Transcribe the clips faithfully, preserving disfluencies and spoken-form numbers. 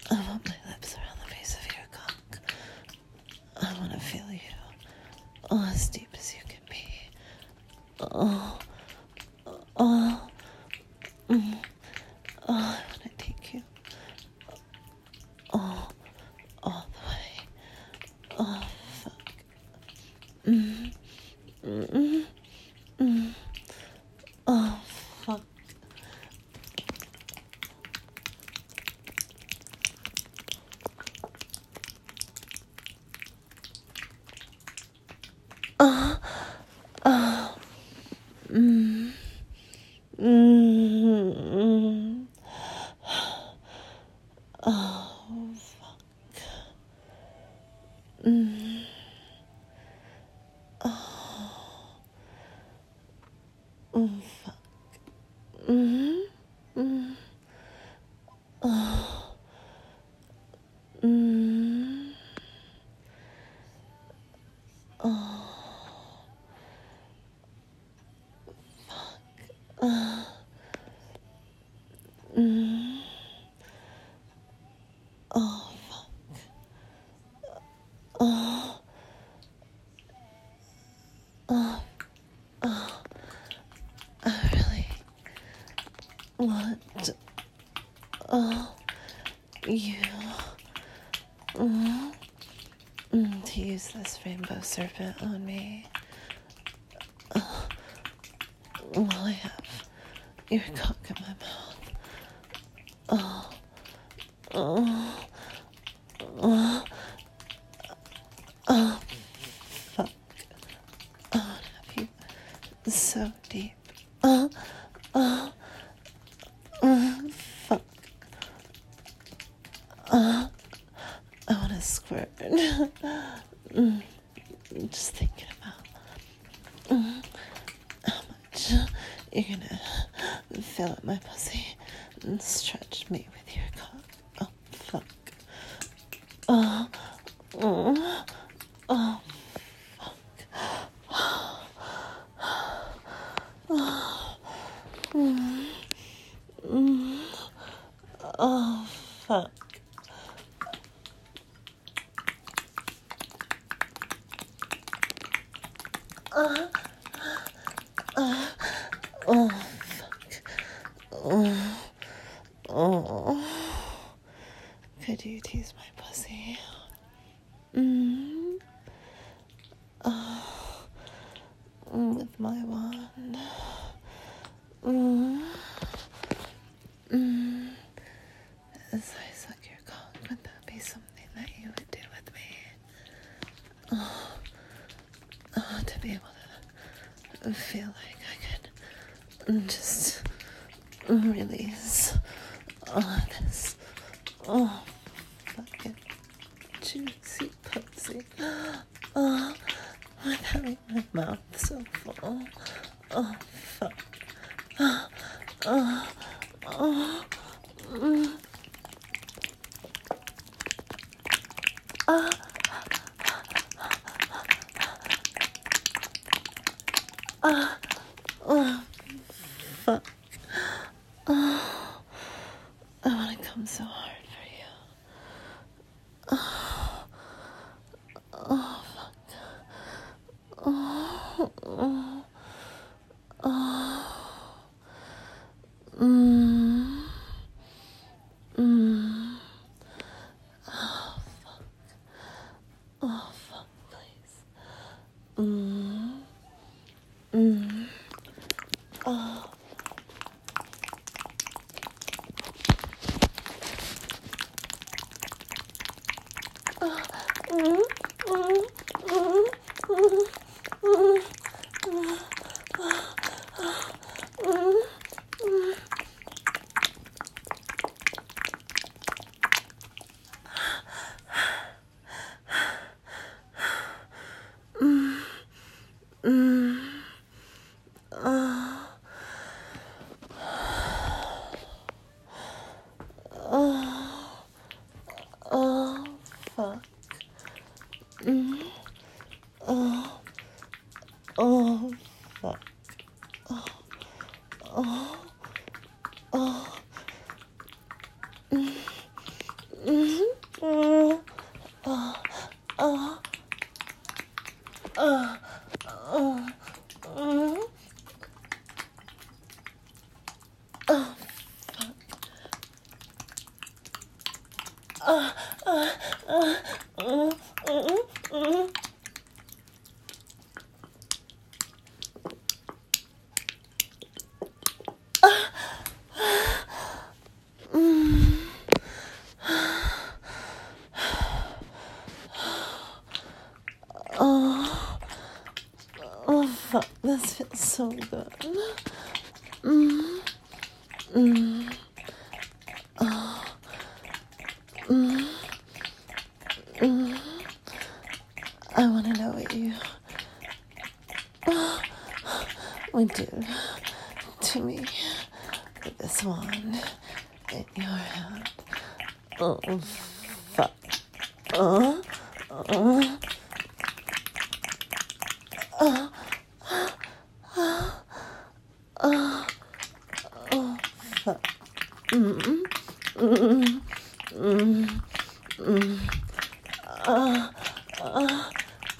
I want my lips around the base of your cock. I want to feel you. Oh, as deep as you can be. Oh. Oh. Mm. Oh, I want to take you. Oh. All the way. Oh, fuck. Mm. Mm. Mm. Oh, fuck. Oh. Oh. Mm. Mm. Oh, fuck. Mm. Oh. Mm, fuck. Mm. Mm. Oh. Mm. Oh. Fuck. Uh. Mm. Oh, fuck. Oh. Oh. Oh. I really want oh you mm, mm, to use this rainbow serpent on me. Oh, while I have your cock in my mouth. Oh. Oh. Oh. Oh. Fuck. I want to have you so deep. Oh. Oh. Oh. Fuck. Oh. I want to squirt. mm. Just thinking about mm, how much you're gonna fill up my pussy and stretch me with your cock. Oh, fuck. Oh. Oh. Oh. Mm. Mm. Oh, fuck. Uh, uh, oh, fuck. Oh. Oh. Could you tease my pussy? Mm. Oh. With my wand. Mm. Mm. As I suck your cock, would that be something that you would do with me? Oh, oh to be able to feel like I could just release all of this, oh, fucking juicy pussy. Oh, with having my mouth so full. Oh, fuck. Oh, oh, oh. Mm. Uh, uh, oh, fuck. Oh, I want to come so hard for you. Oh, oh, fuck. Oh, oh, oh. Mm, mm. Oh, fuck. Oh, fuck, please. Mm, mm. Oh. Mm, mm, mm, mm, mm, mm, mm. Mm, mm, oh, oh, oh, fuck. Mm, oh, oh, fuck. Oh, oh, oh. Mm, mm. Uh, uh, uh, uh, uh, uh. Oh, oh, fuck, this feels so good. Mm, mm, oh, mm, mm. I want to know what you would do to me with this wand in your hand. Oh, fuck. Oh, oh. Oh, oh, oh, oh, fuck. Mm, mm, mm, mm. Uh, uh,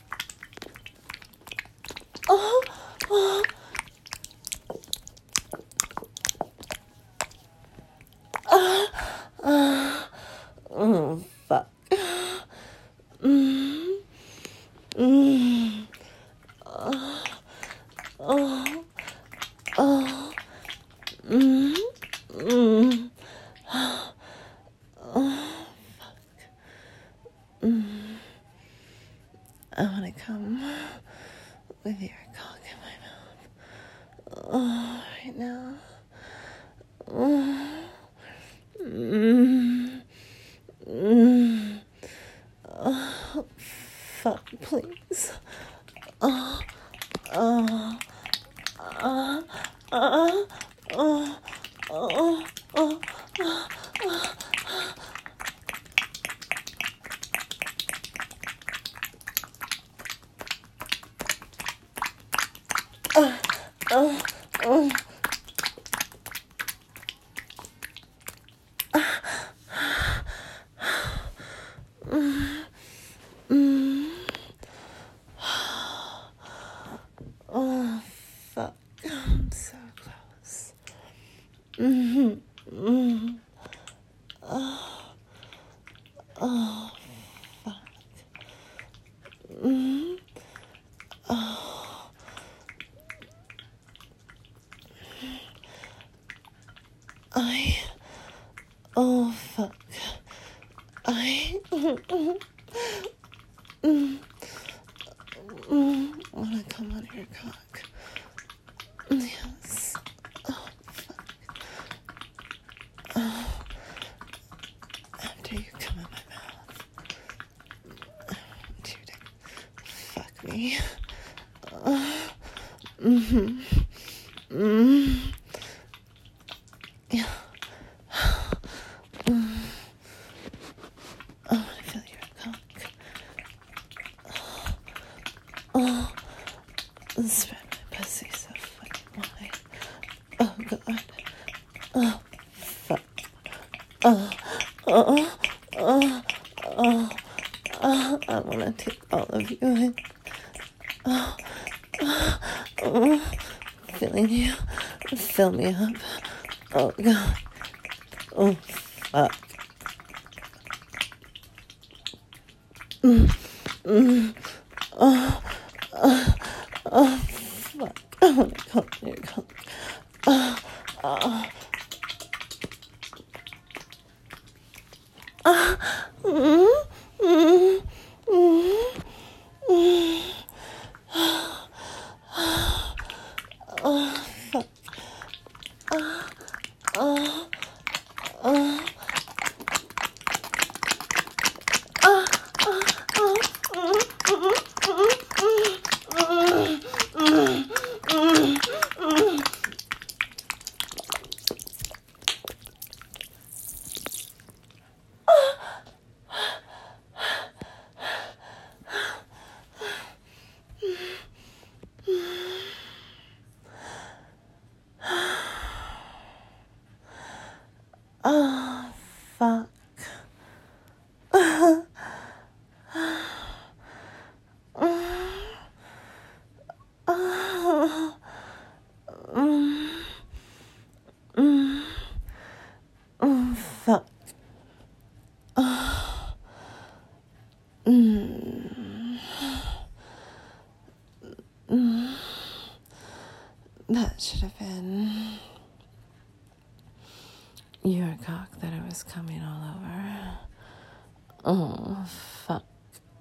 oh, oh, uh, uh, oh, fuck. Mm, mm, uh, oh, oh, mm, mm, oh, mm. I want to come with your cock in my mouth. Oh, right now. Oh, mm, mm. Oh, fuck, please. Oh, oh, oh, oh, oh, oh, oh, oh. Uh, uh, uh. Mm, mm. Oh, fuck. I'm so close. Mm-hmm. Mm. Oh, oh, fuck. Mm. Oh. I. Oh, fuck. I. Mm, mm, mm, wanna come on your cock. Yes. Oh, fuck. Oh. After you come in my mouth, I want you to fuck me. Oh. Mm-hmm. Mm. Yeah. Mm. I want to feel your cock. Oh, spread my pussy so fucking wide. Oh, God. Oh, fuck. Oh, oh, oh, oh, oh. I want to take all of you in. Oh, oh, oh. Feeling you. Fill me up. Oh, God. Oh, fuck. Mm, mm, oh, oh, oh, fuck. I want to come near your cock. Oh, oh. Oh, mm, mm, mm, mm. Oh, fuck. Oh, oh, oh. That should have been your cock that I was coming all over. Oh, fuck.